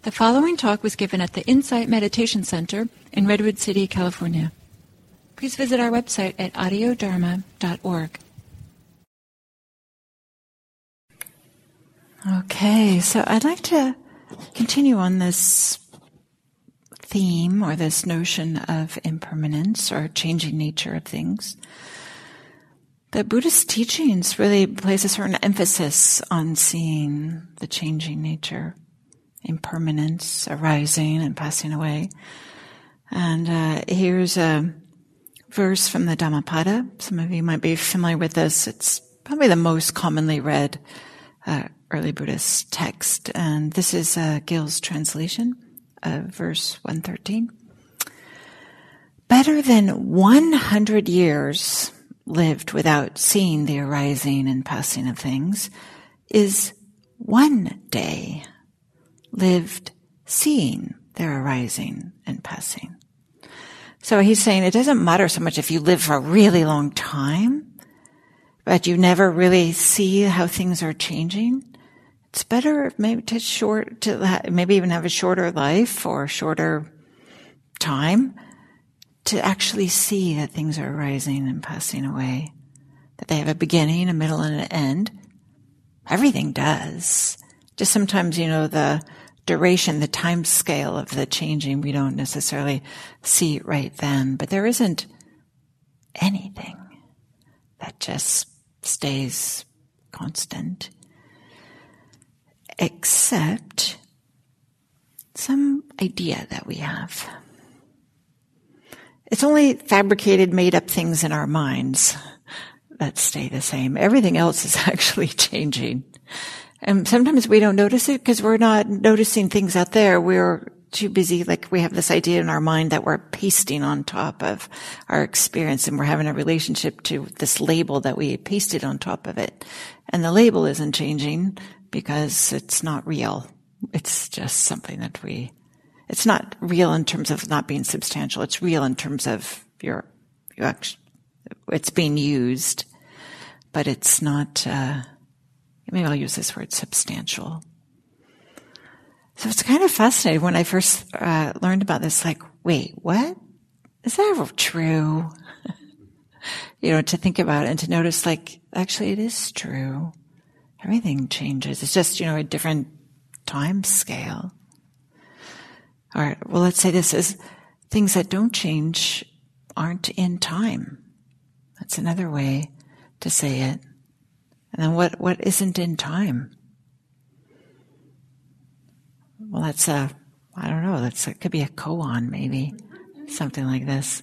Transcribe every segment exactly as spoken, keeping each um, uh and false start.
The following talk was given at the Insight Meditation Center in Redwood City, California. Please visit our website at audio dharma dot org. Okay, so I'd like to continue on this theme or this notion of impermanence or changing nature of things. The Buddhist teachings really place a certain emphasis on seeing the changing nature, impermanence arising and passing away. And uh, here's a verse from the Dhammapada. Some of you might be familiar with this. It's probably the most commonly read uh, early Buddhist text. And this is uh, Gill's translation of verse one thirteen. Better than one hundred years lived without seeing the arising and passing of things is one day lived seeing their arising and passing. So he's saying it doesn't matter so much if you live for a really long time, but you never really see how things are changing. It's better maybe to short, to ha- maybe even have a shorter life or shorter time to actually see that things are arising and passing away, that they have a beginning, a middle, and an end. Everything does. Just sometimes, you know, the duration, the time scale of the changing, we don't necessarily see right then. But there isn't anything that just stays constant, except some idea that we have. It's only fabricated, made-up things in our minds that stay the same. Everything else is actually changing. And sometimes we don't notice it because we're not noticing things out there. We're too busy, like we have this idea in our mind that we're pasting on top of our experience, and we're having a relationship to this label that we pasted on top of it. And the label isn't changing because it's not real. It's just something that we, it's not real in terms of not being substantial. It's real in terms of your, your action. It's being used, but it's not, uh, maybe I'll use this word, substantial. So it's kind of fascinating when I first uh, learned about this, like, wait, what? Is that ever true? You know, to think about it and to notice, like, actually it is true. Everything changes. It's just, you know, a different time scale. All right, well, let's say this is things that don't change aren't in time. That's another way to say it. And then what, what isn't in time? Well, that's a, I don't know, that's, it could be a koan maybe, something like this.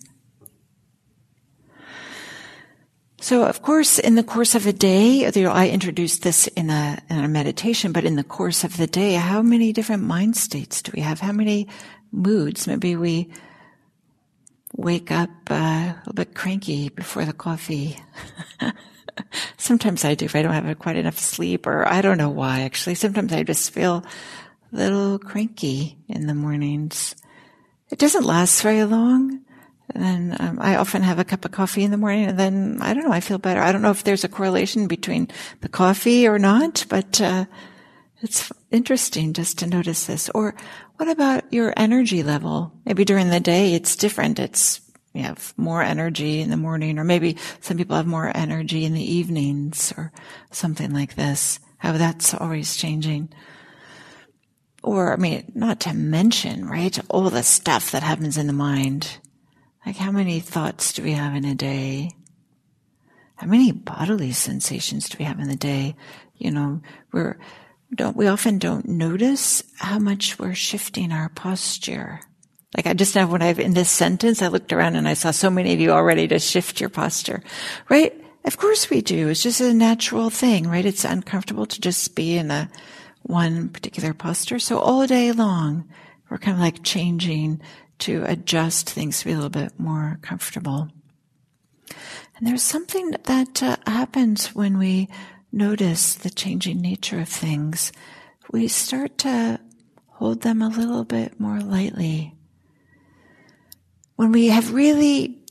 So, of course, in the course of a day, you know, I introduced this in a, in a meditation, but in the course of the day, how many different mind states do we have? How many moods? Maybe we wake up uh, a little bit cranky before the coffee. Sometimes I do if I don't have quite enough sleep, or I don't know why, actually. Sometimes I just feel a little cranky in the mornings. It doesn't last very long. And then um, I often have a cup of coffee in the morning, and then, I don't know, I feel better. I don't know if there's a correlation between the coffee or not, but uh, it's interesting just to notice this. Or what about your energy level? Maybe during the day it's different. It's you have more energy in the morning, or maybe some people have more energy in the evenings, or something like this. How that's always changing. Or, I mean, not to mention, right, all the stuff that happens in the mind. Like, how many thoughts do we have in a day? How many bodily sensations do we have in the day? You know, we're, don't, we often don't notice how much we're shifting our posture. Like, I just now, when I've, in this sentence, I looked around and I saw so many of you already to shift your posture. Right? Of course we do. It's just a natural thing, right? It's uncomfortable to just be in a one particular posture. So all day long, we're kind of like changing to adjust things to be a little bit more comfortable. And there's something that uh, happens when we notice the changing nature of things. We start to hold them a little bit more lightly. When we have really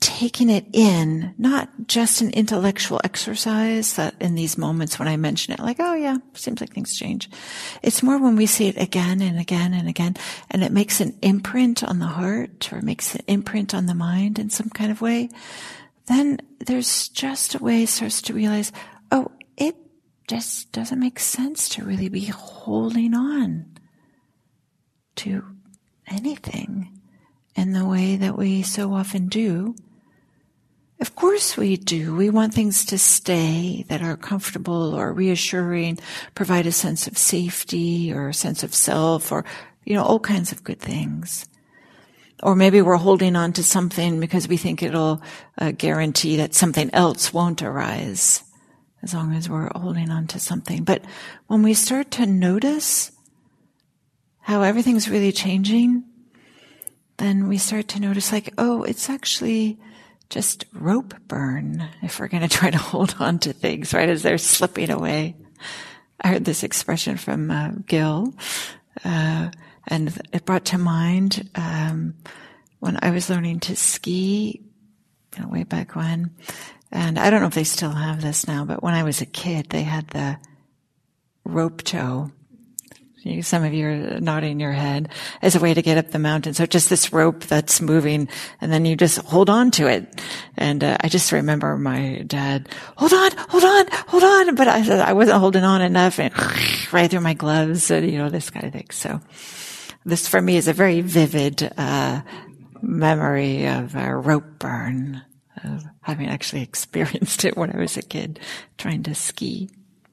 taking it in, not just an intellectual exercise that in these moments when I mention it, like, oh yeah, seems like things change. It's more when we see it again and again and again, and it makes an imprint on the heart or makes an imprint on the mind in some kind of way. Then there's just a way it starts to realize, oh, it just doesn't make sense to really be holding on to anything in the way that we so often do. Of course we do. We want things to stay that are comfortable or reassuring, provide a sense of safety or a sense of self or, you know, all kinds of good things. Or maybe we're holding on to something because we think it'll uh, guarantee that something else won't arise, as long as we're holding on to something. But when we start to notice how everything's really changing, then we start to notice like, oh, it's actually just rope burn if we're going to try to hold on to things, right, as they're slipping away. I heard this expression from uh, Gil, uh, and it brought to mind um, when I was learning to ski, you know, way back when. And I don't know if they still have this now, but when I was a kid, they had the rope tow. You, some of you are nodding your head, as a way to get up the mountain. So just this rope that's moving, and then you just hold on to it. And uh, I just remember my dad, hold on, hold on, hold on. But I said I wasn't holding on enough, and right through my gloves, and you know, this kind of thing. So this for me is a very vivid uh memory of a rope burn, of having actually experienced it when I was a kid trying to ski.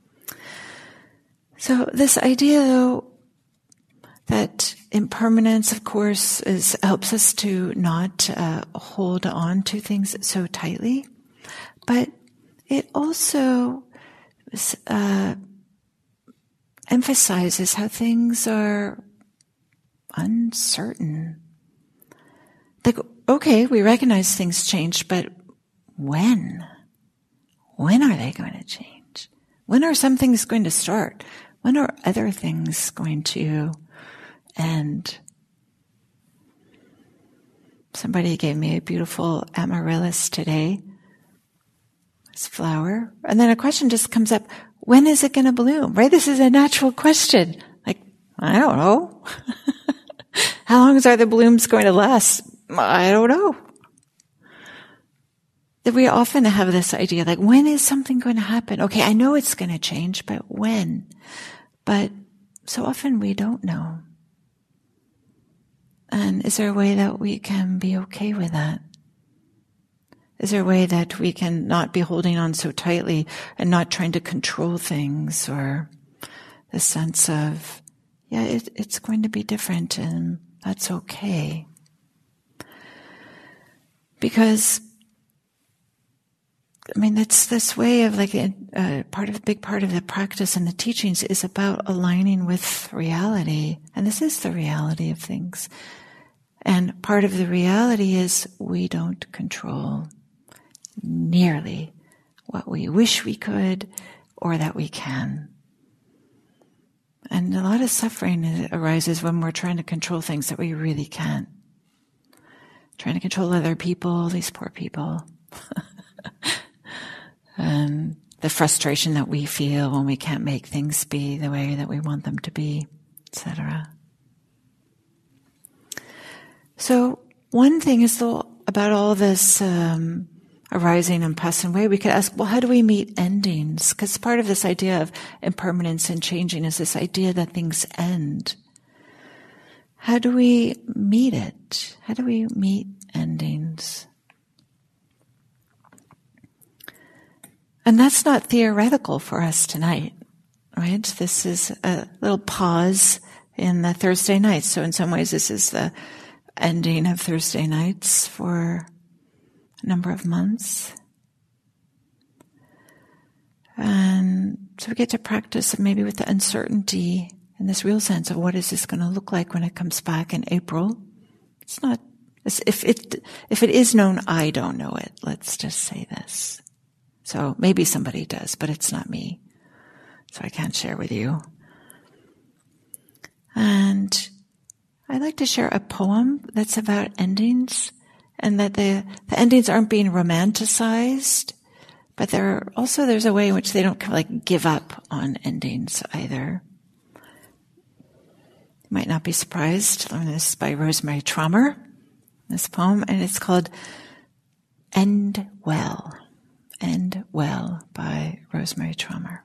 So this idea, though, that impermanence, of course, is helps us to not uh, hold on to things so tightly, but it also uh, emphasizes how things are uncertain. Like, okay, we recognize things changed, but when? When are they going to change? When are some things going to start? When are other things going to end? Somebody gave me a beautiful amaryllis today, this flower. And then a question just comes up, when is it going to bloom? Right? This is a natural question. Like, I don't know. How long are the blooms going to last? I don't know. That we often have this idea, like, when is something going to happen? Okay, I know it's going to change, but when? But so often we don't know. And is there a way that we can be okay with that? Is there a way that we can not be holding on so tightly and not trying to control things, or the sense of, yeah, it, it's going to be different and that's okay? Because I mean, it's this way of like, uh, part of a big part of the practice and the teachings is about aligning with reality. And this is the reality of things. And part of the reality is we don't control nearly what we wish we could or that we can. And a lot of suffering arises when we're trying to control things that we really can't. Trying to control other people, these poor people. And the frustration that we feel when we can't make things be the way that we want them to be, et cetera. So one thing is though, about all this um, arising and passing away, we could ask, well, how do we meet endings? Because part of this idea of impermanence and changing is this idea that things end. How do we meet it? How do we meet endings? And that's not theoretical for us tonight, right? This is a little pause in the Thursday nights. So in some ways, this is the ending of Thursday nights for a number of months. And so we get to practice maybe with the uncertainty and this real sense of what is this going to look like when it comes back in April. It's not, if it, if it is known, I don't know it. Let's just say this. So maybe somebody does, but it's not me. So I can't share with you. And I'd like to share a poem that's about endings. and that the, the endings aren't being romanticized, but there also there's a way in which they don't kind of like give up on endings either. You might not be surprised to learn this by Rosemary Trommer, this poem, and it's called End Well. End Well by Rosemary Trommer.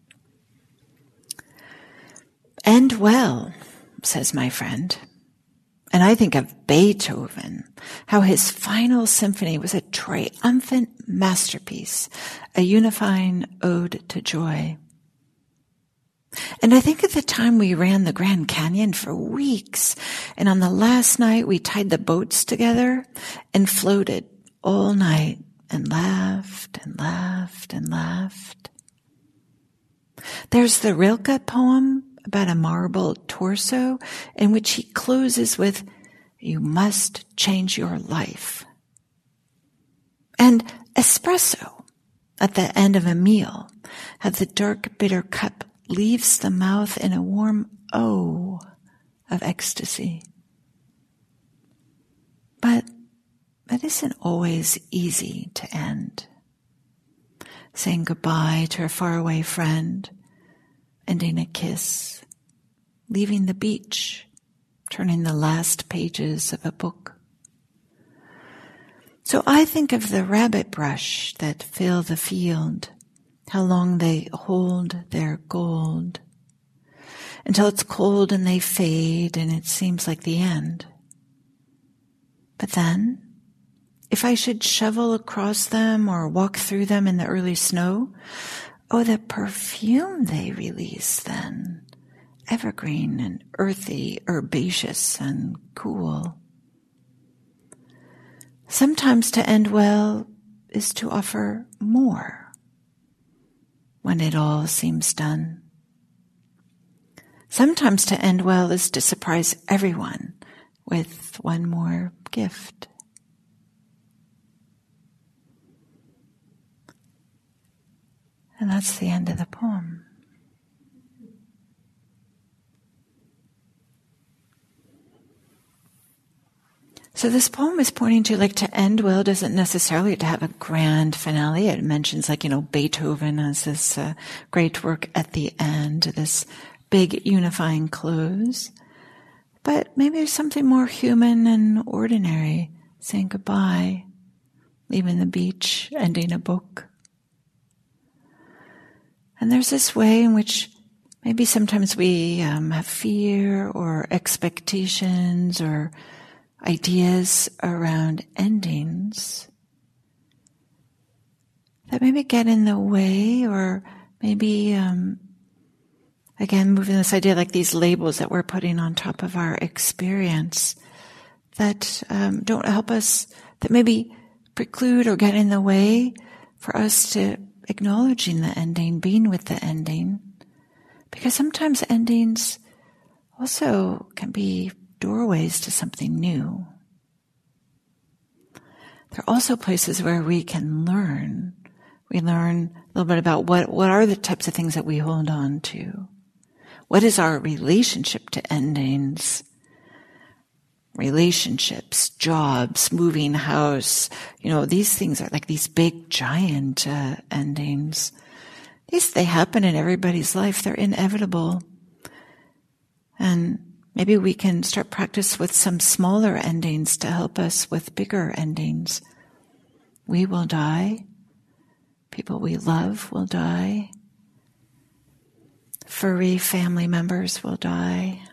End well, says my friend. And I think of Beethoven, how his final symphony was a triumphant masterpiece, a unifying ode to joy. And I think of the time we ran the Grand Canyon for weeks, and on the last night we tied the boats together and floated all night and laughed and laughed and laughed. There's the Rilke poem about a marble torso in which he closes with, "You must change your life." And espresso at the end of a meal, how the dark bitter cup leaves the mouth in a warm O of ecstasy. But it isn't always easy to end. Saying goodbye to a faraway friend, ending a kiss, leaving the beach, turning the last pages of a book. So I think of the rabbit brush that fill the field, how long they hold their gold, until it's cold and they fade and it seems like the end. But then, if I should shovel across them or walk through them in the early snow, oh, the perfume they release then, evergreen and earthy, herbaceous and cool. Sometimes to end well is to offer more when it all seems done. Sometimes to end well is to surprise everyone with one more gift. And that's the end of the poem. So this poem is pointing to, like, to end well doesn't necessarily to have a grand finale. It mentions, like, you know, Beethoven as this uh, great work at the end, this big unifying close. But maybe there's something more human and ordinary, saying goodbye, leaving the beach, ending a book. And there's this way in which maybe sometimes we um, have fear or expectations or ideas around endings that maybe get in the way, or maybe, um, again, moving this idea like these labels that we're putting on top of our experience that um, don't help us, that maybe preclude or get in the way for us to acknowledging the ending, being with the ending. Because sometimes endings also can be doorways to something new. There are also places where we can learn. We learn a little bit about what, what are the types of things that we hold on to. What is our relationship to endings? Relationships, jobs, moving house, you know, these things are like these big giant uh, endings. These, they happen in everybody's life. They're inevitable. And maybe we can start practice with some smaller endings to help us with bigger endings. We will die. People we love will die. Furry family members will die.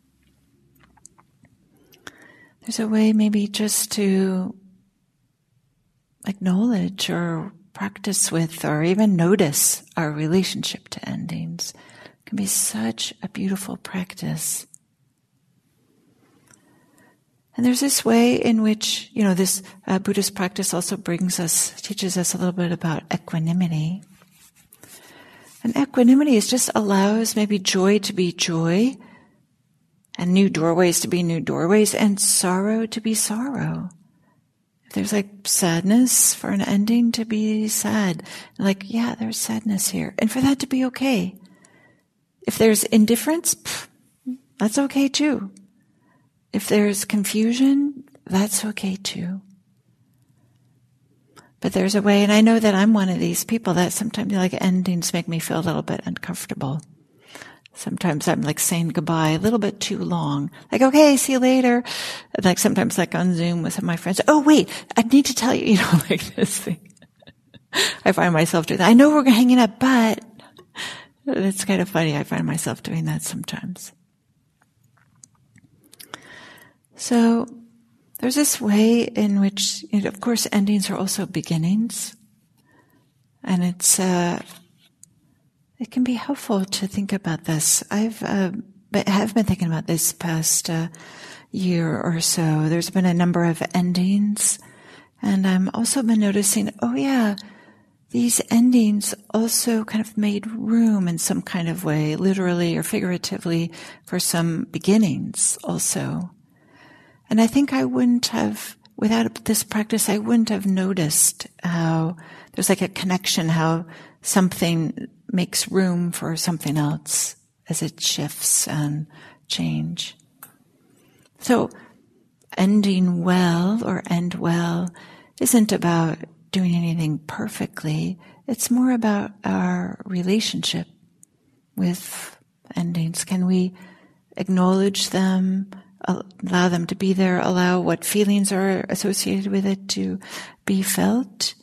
There's a way maybe just to acknowledge or practice with or even notice our relationship to endings. It can be such a beautiful practice. And there's this way in which, you know, this uh, Buddhist practice also brings us, teaches us a little bit about equanimity. And equanimity is just allows maybe joy to be joy, and new doorways to be new doorways, and sorrow to be sorrow. If there's like sadness, for an ending to be sad. Like, yeah, there's sadness here. And for that to be okay. If there's indifference, pff, that's okay too. If there's confusion, that's okay too. But there's a way, and I know that I'm one of these people that sometimes like endings make me feel a little bit uncomfortable. Sometimes I'm like saying goodbye a little bit too long. Like, okay, see you later. And like sometimes like on Zoom with some of my friends. Oh, wait, I need to tell you, you know, like this thing. I find myself doing that. I know we're hanging up, but it's kind of funny. I find myself doing that sometimes. So there's this way in which, you know, of course, endings are also beginnings. And it's, uh, it can be helpful to think about this. I've, uh, have been thinking about this past, uh, year or so. There's been a number of endings. And I've also been noticing, oh yeah, these endings also kind of made room in some kind of way, literally or figuratively, for some beginnings also. And I think I wouldn't have, without this practice, I wouldn't have noticed how there's like a connection, how something makes room for something else as it shifts and change. So ending well or end well isn't about doing anything perfectly. It's more about our relationship with endings. Can we acknowledge them, allow them to be there, allow what feelings are associated with it to be felt,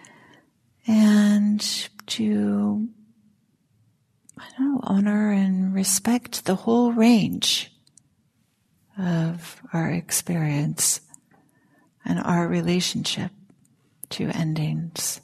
and to, I don't know, honor and respect the whole range of our experience and our relationship to endings.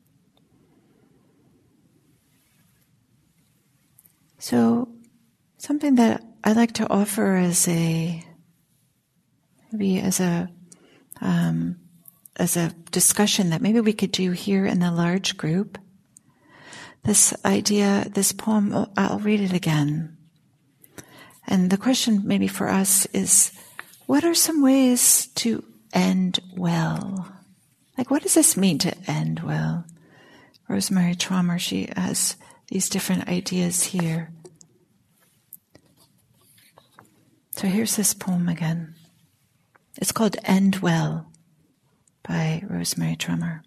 So, something that I like to offer as a, maybe as a, um, as a discussion that maybe we could do here in the large group. This idea, this poem, I'll read it again. And the question maybe for us is, what are some ways to end well? Like, what does this mean to end well? Rosemary Traumer, she has these different ideas here. So here's this poem again. It's called End Well by Rosemary Traumer.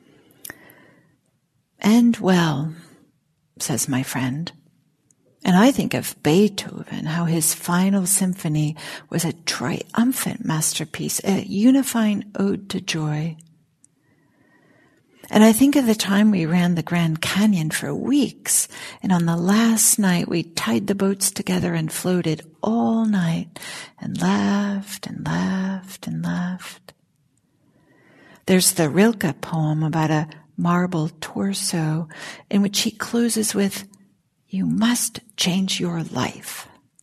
End well, says my friend. And I think of Beethoven, how his final symphony was a triumphant masterpiece, a unifying ode to joy. And I think of the time we ran the Grand Canyon for weeks, and on the last night we tied the boats together and floated all night, and laughed and laughed and laughed. There's the Rilke poem about a marble torso, in which he closes with, "You must change your life."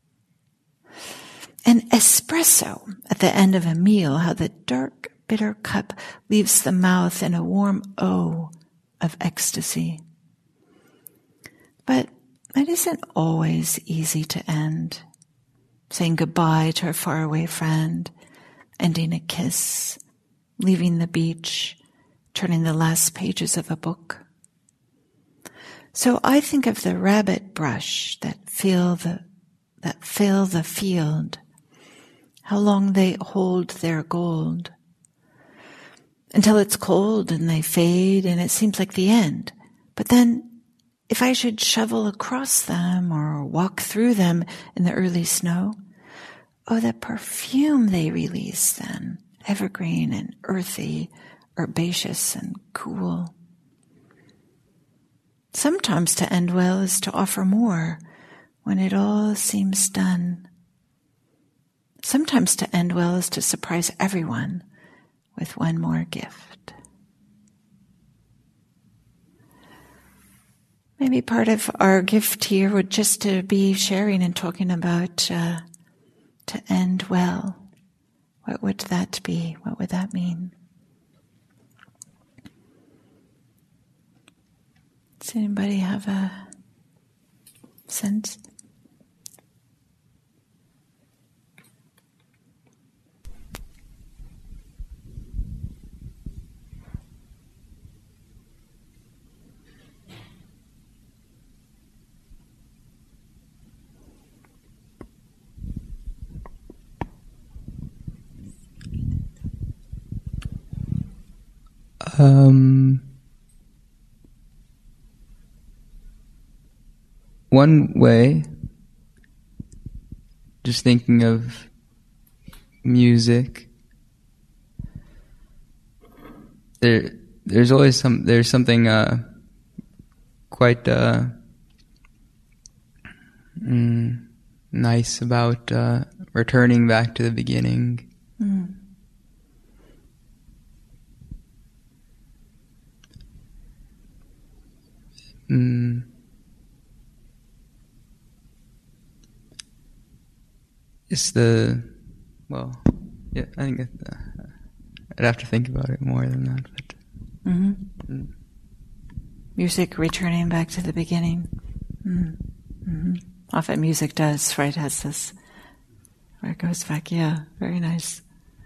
And espresso at the end of a meal, how the dark bitter cup leaves the mouth in a warm O of ecstasy. But it isn't always easy to end. Saying goodbye to a faraway friend, ending a kiss, leaving the beach, turning the last pages of a book. So I think of the rabbit brush that fill the, that fill the field, how long they hold their gold, until it's cold and they fade and it seems like the end. But then, if I should shovel across them or walk through them in the early snow, oh, the perfume they release then, evergreen and earthy, herbaceous and cool. Sometimes to end well is to offer more when it all seems done. Sometimes to end well is to surprise everyone with one more gift. Maybe part of our gift here would just to be sharing and talking about uh, to end well. What would that be? What would that mean? Does anybody have a sense? Um, one way, just thinking of music, there, there's always some, there's something uh, quite uh, mm, nice about uh, returning back to the beginning. Mm. Mm. It's the, well, yeah, I think it, uh, I'd have to think about it more than that. But Mm-hmm. mm. Music returning back to the beginning. Mm. Mm-hmm. Often music does, right? Has this, where it goes back. Yeah, very nice.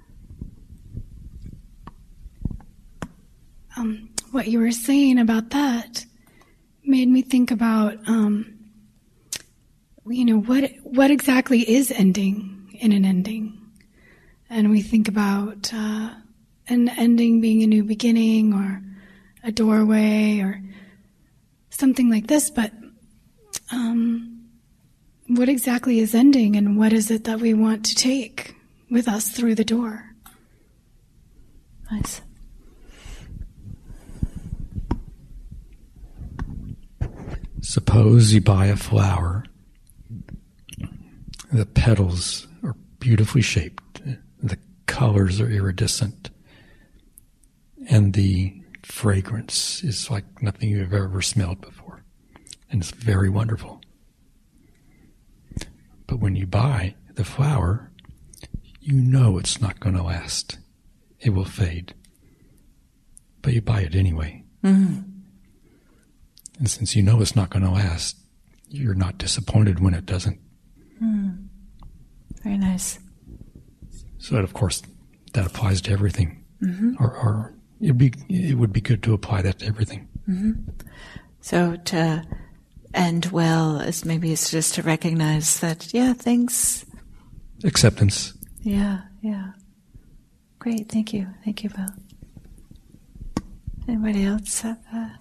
Um, what you were saying about that made me think about, um, you know, what what exactly is ending in an ending? And we think about uh, an ending being a new beginning or a doorway or something like this, but um, what exactly is ending, and what is it that we want to take with us through the door? Nice. Suppose you buy a flower. The petals are beautifully shaped. The colors are iridescent. And the fragrance is like nothing you've ever smelled before. And it's very wonderful. But when you buy the flower, you know it's not going to last. It will fade. But you buy it anyway. Mm-hmm. And since you know it's not going to last, you're not disappointed when it doesn't. Mm. Very nice. So that, of course, that applies to everything. Mm-hmm. Or, or it'd be, it would be good to apply that to everything. Mm-hmm. So to end well is maybe it's just to recognize that, yeah, things. Acceptance. Yeah, yeah. Great, thank you. Thank you, Bill. Anybody else have a...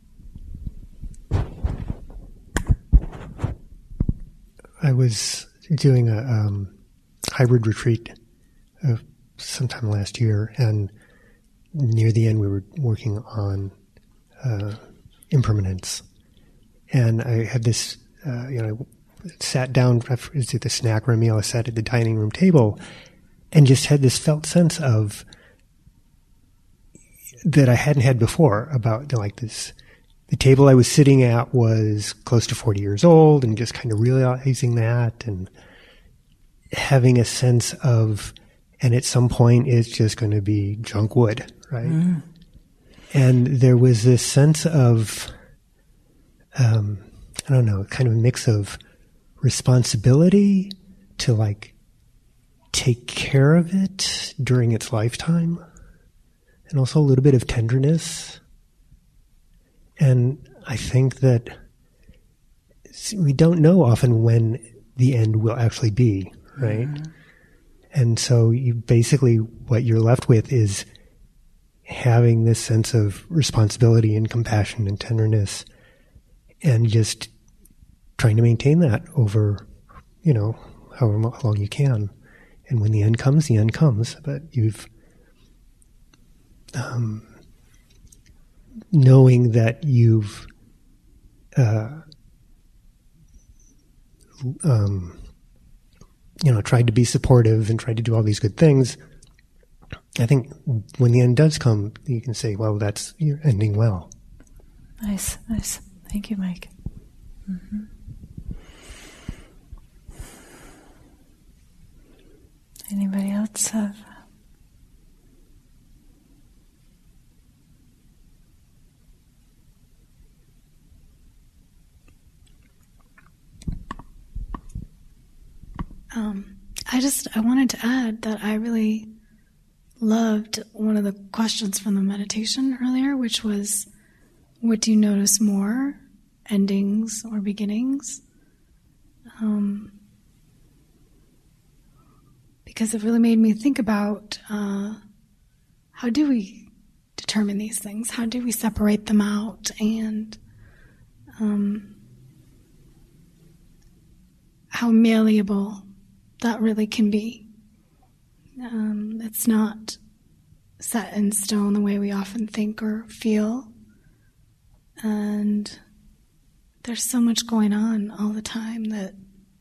I was doing a um, hybrid retreat uh, sometime last year, and near the end we were working on uh, impermanence. And I had this, uh, you know, I sat down to the snack room meal, I sat at the dining room table, and just had this felt sense of, that I hadn't had before, about like this. The table I was sitting at was close to forty years old, and just kind of realizing that and having a sense of, and at some point it's just going to be junk wood, right? Mm. And there was this sense of, um, I don't know, kind of a mix of responsibility to like take care of it during its lifetime, and also a little bit of tenderness. And I think that we don't know often when the end will actually be, right? Mm-hmm. And so you basically, what you're left with is having this sense of responsibility and compassion and tenderness, and just trying to maintain that over, you know, however long you can. And when the end comes, the end comes. But you've, um, knowing that you've uh, um, you know, tried to be supportive and tried to do all these good things, I think when the end does come, you can say, well, that's, you're ending well. Nice, nice. Thank you, Mike. Mm-hmm. Anybody else have? Um, I just, I wanted to add that I really loved one of the questions from the meditation earlier, which was, what do you notice more, endings or beginnings? Um, because it really made me think about uh, how do we determine these things? How do we separate them out? And um, how malleable that really can be. Um, it's not set in stone the way we often think or feel. And there's so much going on all the time that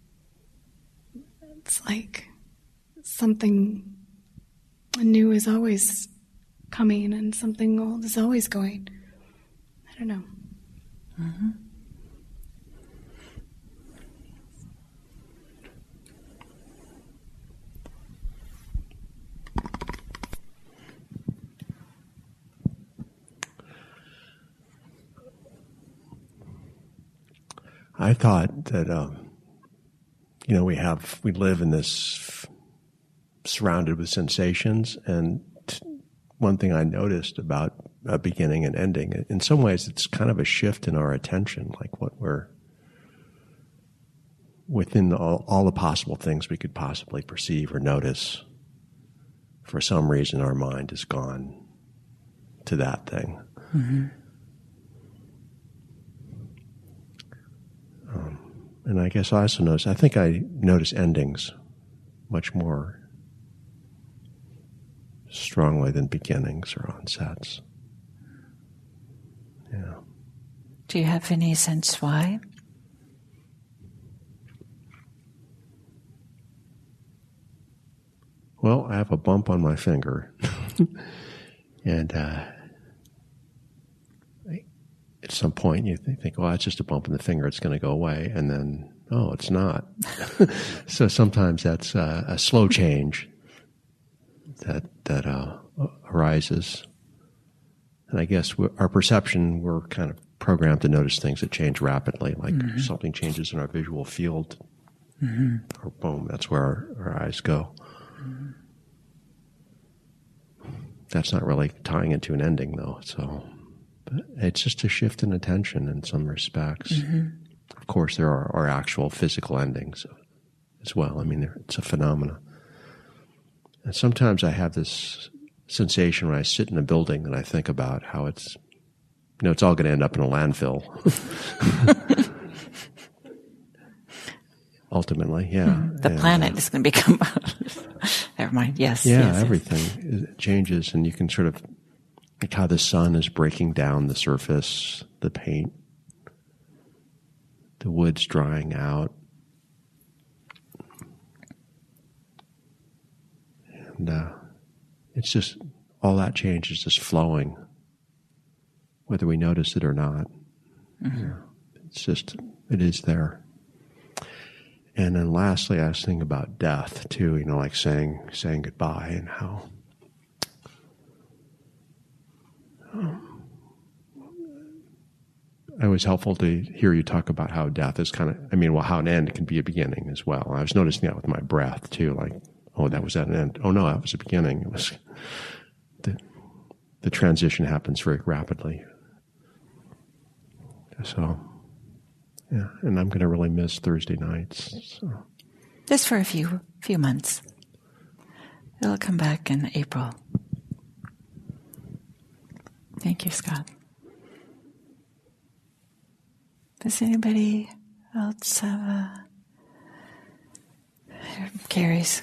it's like something new is always coming and something old is always going. I don't know. Mm-hmm. I thought that, um, you know, we have, we live in this f- surrounded with sensations. And t- one thing I noticed about a beginning and ending, in some ways, it's kind of a shift in our attention, like what we're within all, all the possible things we could possibly perceive or notice. For some reason, our mind has gone to that thing. Mm-hmm. Um, and I guess I also notice, I think I notice endings much more strongly than beginnings or onsets. Yeah. Do you have any sense why? Well, I have a bump on my finger. and uh, at some point you think, well, it's just a bump in the finger, it's going to go away. And then, oh, it's not. So sometimes that's uh, a slow change that that uh, arises. And I guess our perception, we're kind of programmed to notice things that change rapidly, like mm-hmm. something changes in our visual field, mm-hmm. or boom, that's where our, our eyes go. Mm-hmm. That's not really tying into an ending, though. So but it's just a shift in attention in some respects. Mm-hmm. Of course, there are, are actual physical endings as well. I mean, it's a phenomenon. And sometimes I have this sensation when I sit in a building and I think about how it's, you know, it's all going to end up in a landfill. Ultimately, yeah. Mm-hmm. The and, planet uh, is going to become, never mind, yes. Yeah, yes, everything yes. changes, and you can sort of, like how the sun is breaking down the surface, the paint, the wood's drying out. And uh, it's just, all that change is just flowing, whether we notice it or not. Mm-hmm. Yeah. It's just, it is there. And then lastly, I was thinking about death too, you know, like saying saying goodbye and how um, it was helpful to hear you talk about how death is kind of, I mean, well, how an end can be a beginning as well. I was noticing that with my breath too, like, oh, that was at an end. Oh no, that was a beginning. It was the the transition happens very rapidly. So. Yeah, and I'm going to really miss Thursday nights. So. Just for a few few months. It'll come back in April. Thank you, Scott. Does anybody else have a... Carrie's...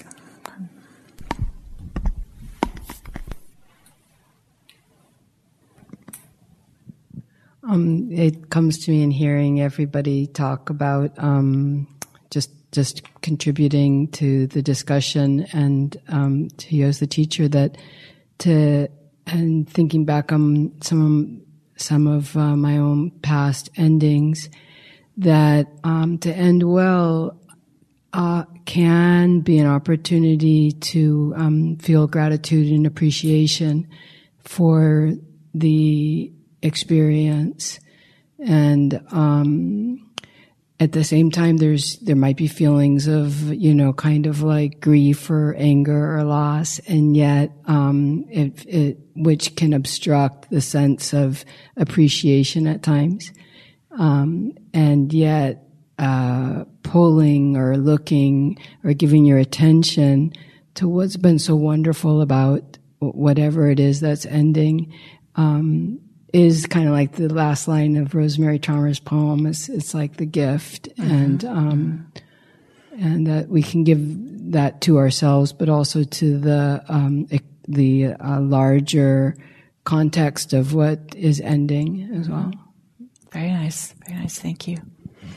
Um, it comes to me in hearing everybody talk about um, just just contributing to the discussion, and um, to you as the teacher, that to and thinking back on some some of uh, my own past endings, that um, to end well uh, can be an opportunity to um, feel gratitude and appreciation for the experience, and um, at the same time, there's there might be feelings of, you know, kind of like grief or anger or loss, and yet um, it, it which can obstruct the sense of appreciation at times, um, and yet uh, pulling or looking or giving your attention to what's been so wonderful about whatever it is that's ending. um, is kind of like the last line of Rosemary Chalmers' poem. It's, it's like the gift, mm-hmm. and um, and that we can give that to ourselves, but also to the um, the uh, larger context of what is ending as well. Very nice, very nice. Thank you.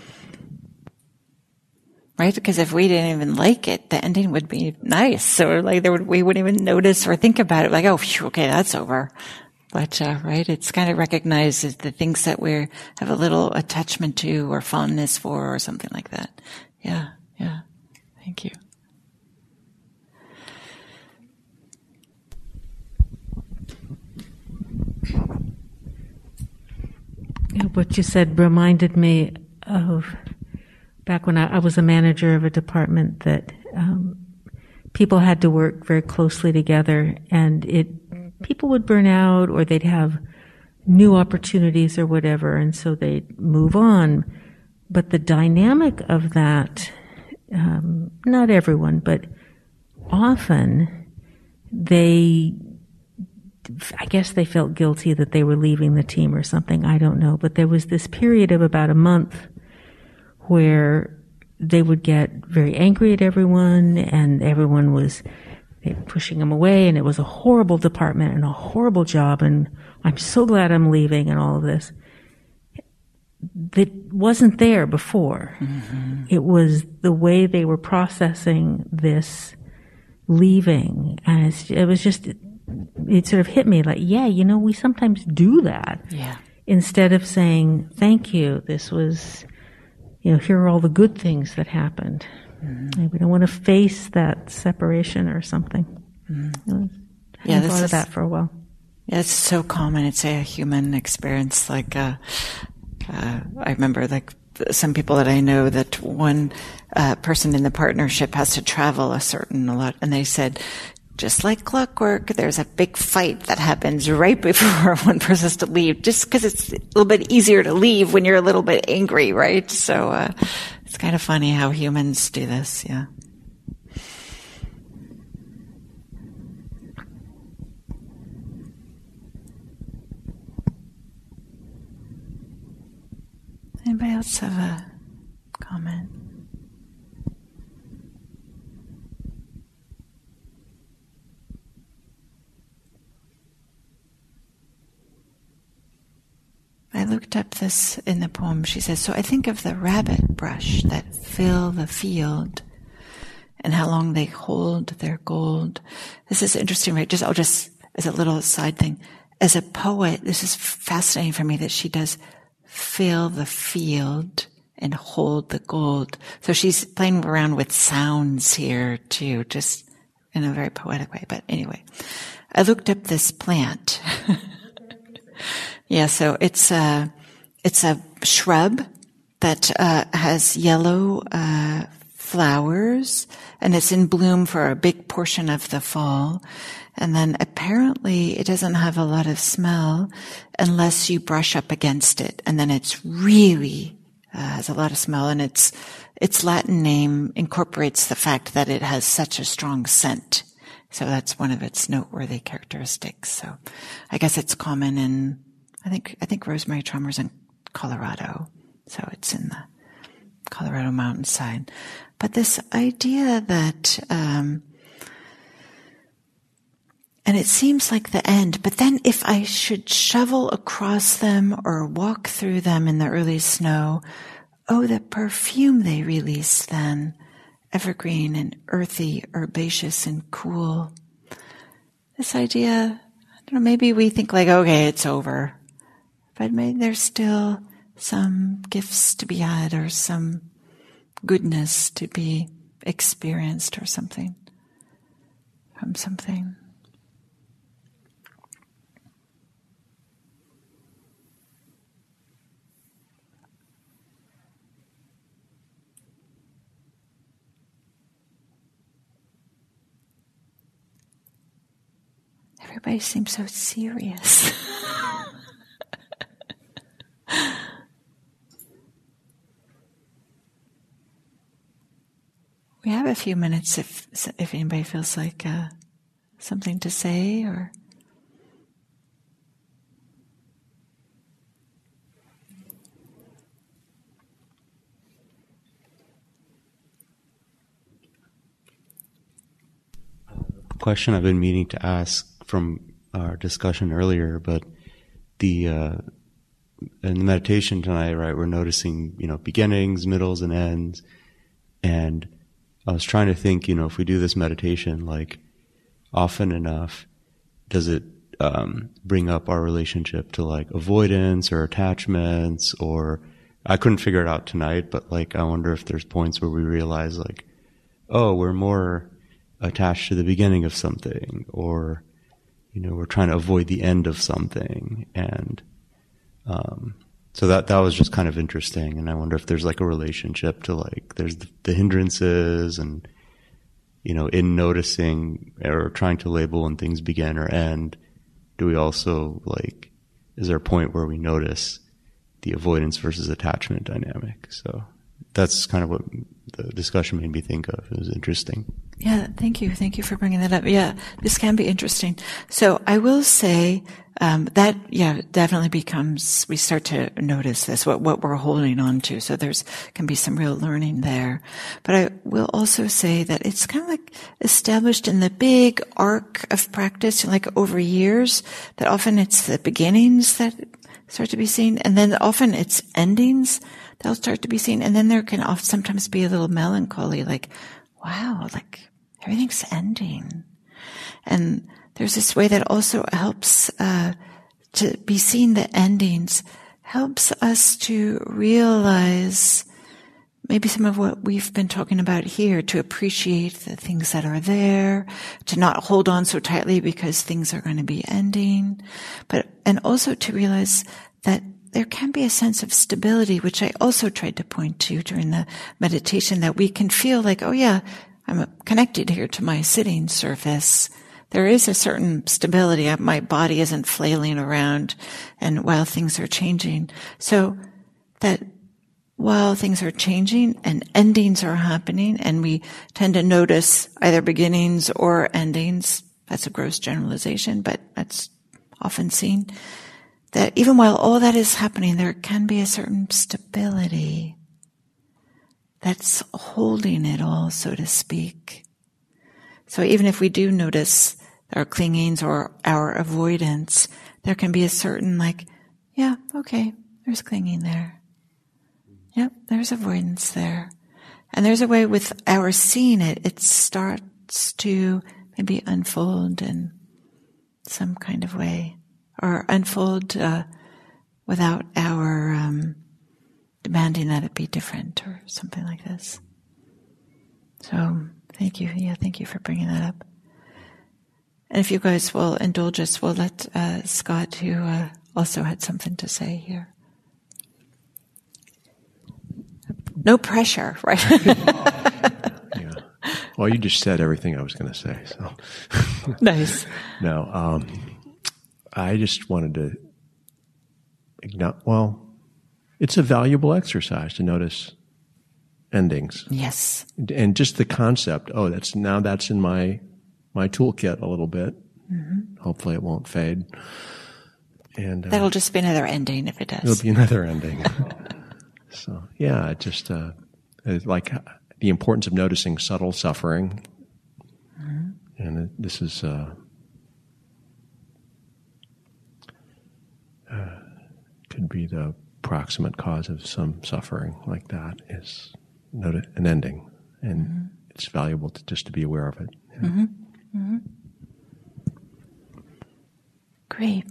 Right, because if we didn't even like it, the ending would be nice. So, like, there would we wouldn't even notice or think about it. Like, oh, phew, okay, that's over. But uh, right, it's kind of recognized as the things that we have a little attachment to or fondness for or something like that. Yeah, yeah. Thank you. Yeah, what you said reminded me of back when I, I was a manager of a department that um, people had to work very closely together, and it people would burn out or they'd have new opportunities or whatever, and so they'd move on. But the dynamic of that, um, not everyone, but often they, I guess they felt guilty that they were leaving the team or something, I don't know. But there was this period of about a month where they would get very angry at everyone, and everyone was pushing them away, and it was a horrible department and a horrible job, and I'm so glad I'm leaving and all of this. That wasn't there before. Mm-hmm. It was the way they were processing this leaving, and it's, it was just, it, it sort of hit me like, yeah, you know, we sometimes do that. Yeah. Instead of saying, thank you, this was, you know, here are all the good things that happened. Mm-hmm. We don't want to face that separation or something. Mm-hmm. I yeah, thought this of is, that for a while. Yeah, it's so common. It's a human experience. Like, uh, uh, I remember, like, some people that I know that one uh, person in the partnership has to travel a certain a lot, and they said, just like clockwork, there's a big fight that happens right before one person has to leave, just because it's a little bit easier to leave when you're a little bit angry, right? So uh, it's kind of funny how humans do this, yeah. Anybody else have a comment? I looked up this in the poem. She says, so I think of the rabbit brush that fill the field and how long they hold their gold. This is interesting, right? Just, I'll just, as a little side thing, as a poet, this is fascinating for me that she does fill the field and hold the gold. So she's playing around with sounds here too, just in a very poetic way. But anyway, I looked up this plant. Yeah, so it's a, it's a shrub that uh, has yellow uh, flowers, and it's in bloom for a big portion of the fall. And then apparently it doesn't have a lot of smell unless you brush up against it. And then it's really uh, has a lot of smell, and its its Latin name incorporates the fact that it has such a strong scent. So that's one of its noteworthy characteristics. So I guess it's common in I think I think Rosemary Chalmers in Colorado, so it's in the Colorado mountainside. But this idea that, um, and it seems like the end, but then if I should shovel across them or walk through them in the early snow, oh, the perfume they release then, evergreen and earthy, herbaceous and cool. This idea, I don't know, maybe we think like, okay, it's over. But maybe there's still some gifts to be had or some goodness to be experienced or something from something. Everybody seems so serious. We have a few minutes if if anybody feels like uh, something to say or question I've been meaning to ask from our discussion earlier, but the uh, in the meditation tonight, right, we're noticing, you know, beginnings, middles, and ends. And I was trying to think, you know, if we do this meditation, like, often enough, does it um, bring up our relationship to, like, avoidance or attachments? Or I couldn't figure it out tonight, but, like, I wonder if there's points where we realize, like, oh, we're more attached to the beginning of something, or, you know, we're trying to avoid the end of something. And um, so that that was just kind of interesting. And I wonder if there's, like, a relationship to, like, there's the, the hindrances, and, you know, in noticing or trying to label when things begin or end, do we also, like, is there a point where we notice the avoidance versus attachment dynamic? So that's kind of what the discussion made me think of. It was interesting. Yeah, thank you. Thank you for bringing that up. Yeah, this can be interesting. So I will say um, that, yeah, definitely becomes, we start to notice this, what, what we're holding on to. So there's can be some real learning there. But I will also say that it's kind of like established in the big arc of practice, like over years, that often it's the beginnings that start to be seen, and then often it's endings that'll start to be seen. And then there can often sometimes be a little melancholy, like, wow, like everything's ending. And there's this way that also helps uh, to be seen the endings, helps us to realize maybe some of what we've been talking about here, to appreciate the things that are there, to not hold on so tightly because things are going to be ending, but, and also to realize that there can be a sense of stability, which I also tried to point to during the meditation, that we can feel like, oh yeah, I'm connected here to my sitting surface. There is a certain stability. My body isn't flailing around, and while things are changing. So that while things are changing and endings are happening, and we tend to notice either beginnings or endings, that's a gross generalization, but that's often seen, that even while all that is happening, there can be a certain stability that's holding it all, so to speak. So even if we do notice our clingings or our avoidance, there can be a certain, like, yeah, okay, there's clinging there. Yep, there's avoidance there. And there's a way with our seeing it, it starts to maybe unfold in some kind of way, or unfold uh, without our um, demanding that it be different or something like this. So thank you. Yeah, thank you for bringing that up. And if you guys will indulge us, we'll let uh, Scott, who uh, also had something to say here. No pressure, right? Yeah. Well, you just said everything I was going to say. So nice. No, um, I just wanted to ignore. Well, it's a valuable exercise to notice endings. Yes. And just the concept. Oh, that's now that's in my my toolkit a little bit. Mm-hmm. Hopefully, it won't fade. And uh, that'll just be another ending if it does. It'll be another ending. So yeah, it just uh, it's like the importance of noticing subtle suffering, mm-hmm. and it, this is uh, uh, could be the proximate cause of some suffering. Like that is noted an ending, and mm-hmm. it's valuable to just to be aware of it. Yeah. Mm-hmm. Mm-hmm. Great.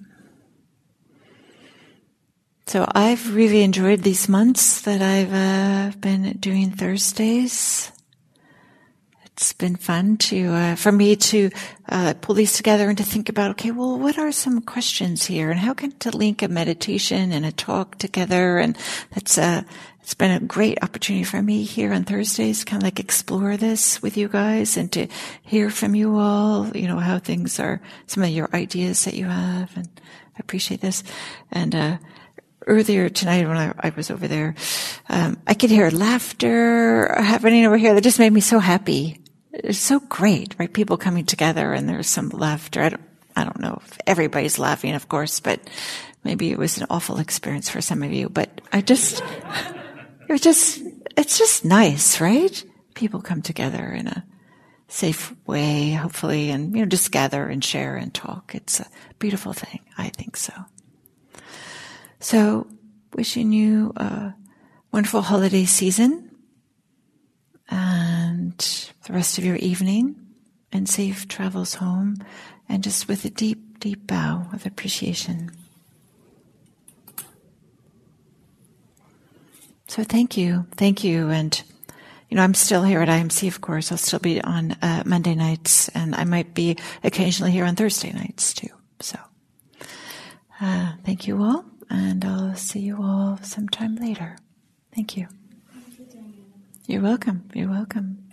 So I've really enjoyed these months that I've uh, been doing Thursdays. It's been fun to, uh, for me to uh, pull these together and to think about, okay, well, what are some questions here, and how can to link a meditation and a talk together? And that's uh, it's been a great opportunity for me here on Thursdays, kind of like explore this with you guys and to hear from you all. You know how things are, some of your ideas that you have, and I appreciate this. And uh, earlier tonight when I, I was over there, um, I could hear laughter happening over here that just made me so happy. It's so great, right? People coming together and there's some laughter. I don't, I don't know if everybody's laughing, of course, but maybe it was an awful experience for some of you. But I just, it was just, it's just nice, right? People come together in a safe way, hopefully, and, you know, just gather and share and talk. It's a beautiful thing. I think so. So, wishing you a wonderful holiday season and the rest of your evening, and safe travels home, and just with a deep, deep bow of appreciation. So thank you. Thank you. And, you know, I'm still here at I M C, of course. I'll still be on uh, Monday nights, and I might be occasionally here on Thursday nights, too. So uh, thank you all, and I'll see you all sometime later. Thank you. You're welcome. You're welcome.